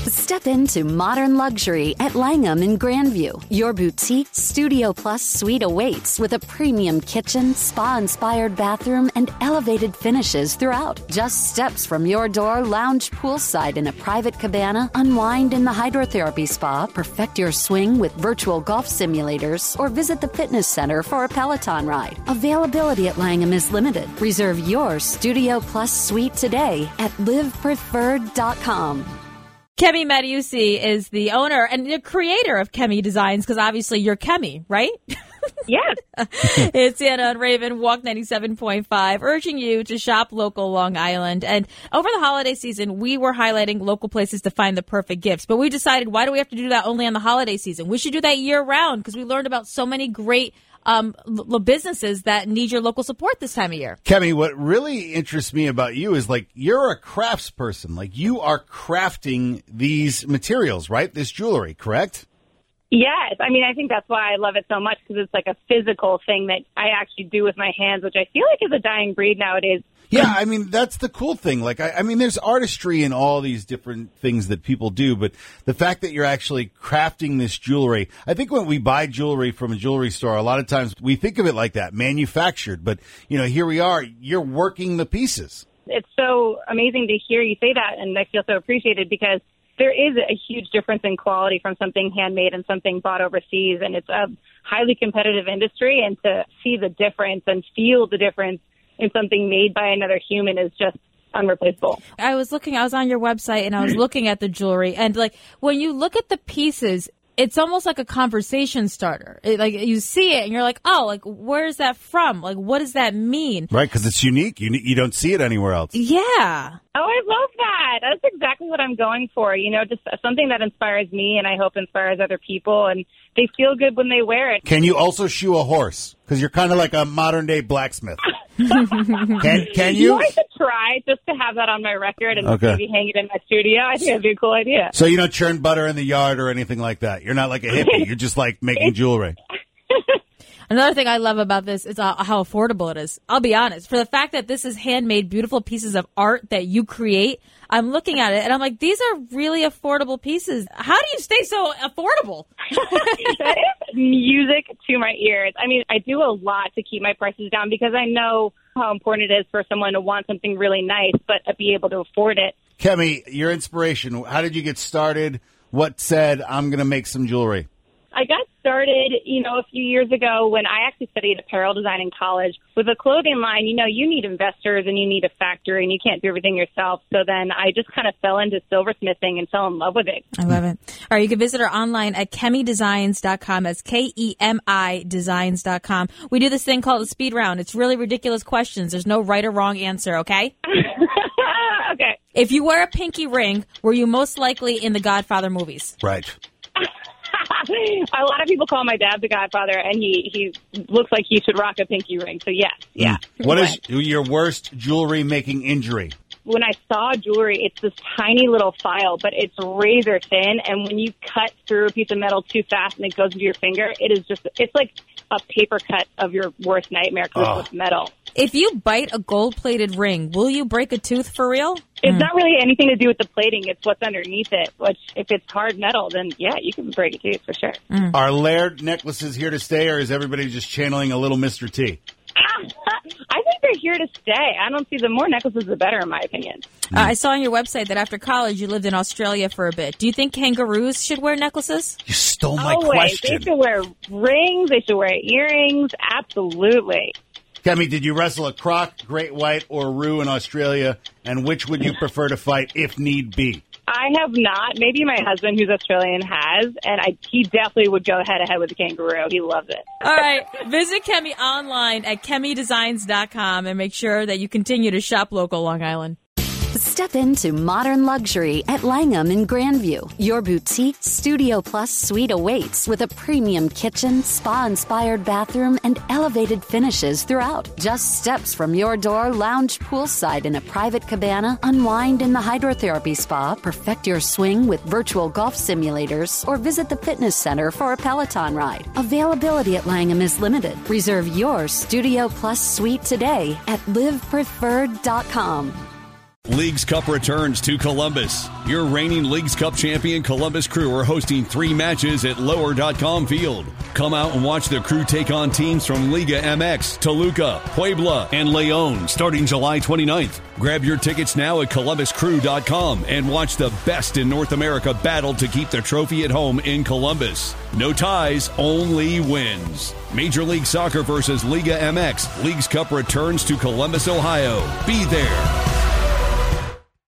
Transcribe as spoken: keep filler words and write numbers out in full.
Step into modern luxury at Langham in Grandview. Your boutique Studio Plus suite awaits with a premium kitchen, spa-inspired bathroom, and elevated finishes throughout. Just steps from your door, lounge poolside in a private cabana, unwind in the hydrotherapy spa, perfect your swing with virtual golf simulators, or visit the fitness center for a Peloton ride. Availability at Langham is limited. Reserve your Studio Plus suite today at live preferred dot com. Kemi Mattiusi is the owner and the creator of Kemi Designs, because obviously you're Kemi, right? Yes. It's Anna on Raven, Walk ninety-seven point five, urging you to shop local Long Island. And over the holiday season, we were highlighting local places to find the perfect gifts. But we decided, why do we have to do that only on the holiday season? We should do that year round, because we learned about so many great um, l- businesses that need your local support this time of year. Kemi, what really interests me about you is, like, you're a crafts person. Like, you are crafting these materials, right? This jewelry, correct? Yes. I mean, I think that's why I love it so much, because it's like a physical thing that I actually do with my hands, which I feel like is a dying breed nowadays. Yeah, I mean, that's the cool thing. Like, I, I mean, there's artistry in all these different things that people do, but the fact that you're actually crafting this jewelry, I think when we buy jewelry from a jewelry store, a lot of times we think of it like that, manufactured. But, you know, here we are, you're working the pieces. It's so amazing to hear you say that, and I feel so appreciated, because there is a huge difference in quality from something handmade and something bought overseas, and it's a highly competitive industry, and to see the difference and feel the difference in something made by another human is just unreplaceable. I was looking, I was on your website and I was looking at the jewelry, and like when you look at the pieces, it's almost like a conversation starter. It, like you see it and you're like, oh, like where's that from? Like what does that mean? Right, because it's unique. You you don't see it anywhere else. Yeah. Oh, I love that. That's exactly what I'm going for. You know, just something that inspires me and I hope inspires other people, and they feel good when they wear it. Can you also shoe a horse? Because you're kind of like a modern day blacksmith. can can you? You know, I should try just to have that on my record and Okay. maybe hang it in my studio. I think that'd be a cool idea. So you don't churn butter in the yard or anything like that. You're not like a hippie. You're just like making jewelry. Another thing I love about this is uh, how affordable it is. I'll be honest. For the fact that this is handmade, beautiful pieces of art that you create, I'm looking at it and I'm like, these are really affordable pieces. How do you stay so affordable? That is music to my ears. I mean, I do a lot to keep my prices down because I know how important it is for someone to want something really nice, but be able to afford it. Kemi, your inspiration, how did you get started? What said, I'm going to make some jewelry? I got started, you know, a few years ago when I actually studied apparel design in college. With a clothing line, you know, you need investors and you need a factory and you can't do everything yourself. So then I just kind of fell into silversmithing and fell in love with it. I love it. All right, you can visit her online at kemi designs dot com. That's K E M I designs dot com. We do this thing called the speed round. It's really ridiculous questions. There's no right or wrong answer, okay? Okay. If you wear a pinky ring, were you most likely in the Godfather movies? Right. A lot of people call my dad the Godfather, and he, he looks like he should rock a pinky ring. So, yes, yeah. Mm. What is your worst jewelry-making injury? When I saw jewelry, it's this tiny little file, but it's razor thin, and when you cut through a piece of metal too fast and it goes into your finger, it is just, it's like a paper cut of your worst nightmare because Oh. it's with metal. If you bite a gold-plated ring, will you break a tooth for real? It's not really anything to do with the plating. It's what's underneath it, which if it's hard metal, then, yeah, you can break a tooth for sure. Are Laird necklaces here to stay, or is everybody just channeling a little Mister T? I think they're here to stay. I don't see the more necklaces, the better, in my opinion. Uh, I saw on your website that after college you lived in Australia for a bit. Do you think kangaroos should wear necklaces? You stole my Always. question. They should wear rings. They should wear earrings. Absolutely. Kemi, did you wrestle a croc, great white, or roo in Australia? And which would you prefer to fight if need be? I have not. Maybe my husband, who's Australian, has, and I, he definitely would go head to head with the kangaroo. He loves it. All right. Visit Kemi online at kemi designs dot com and make sure that you continue to shop local Long Island. Step into modern luxury at Langham in Grandview. Your boutique Studio Plus suite awaits with a premium kitchen, spa-inspired bathroom, and elevated finishes throughout. Just steps from your door, lounge poolside in a private cabana, unwind in the hydrotherapy spa, perfect your swing with virtual golf simulators, or visit the fitness center for a Peloton ride. Availability at Langham is limited. Reserve your Studio Plus suite today at live preferred dot com. Leagues Cup returns to Columbus. Your reigning Leagues Cup champion Columbus Crew are hosting three matches at lower dot com Field. Come out and watch the Crew take on teams from Liga M X, Toluca, Puebla, and Leon starting July twenty-ninth. Grab your tickets now at columbus crew dot com and watch the best in North America battle to keep the trophy at home in Columbus. No ties, only wins. Major League Soccer versus Liga M X. Leagues Cup returns to Columbus, Ohio. Be there.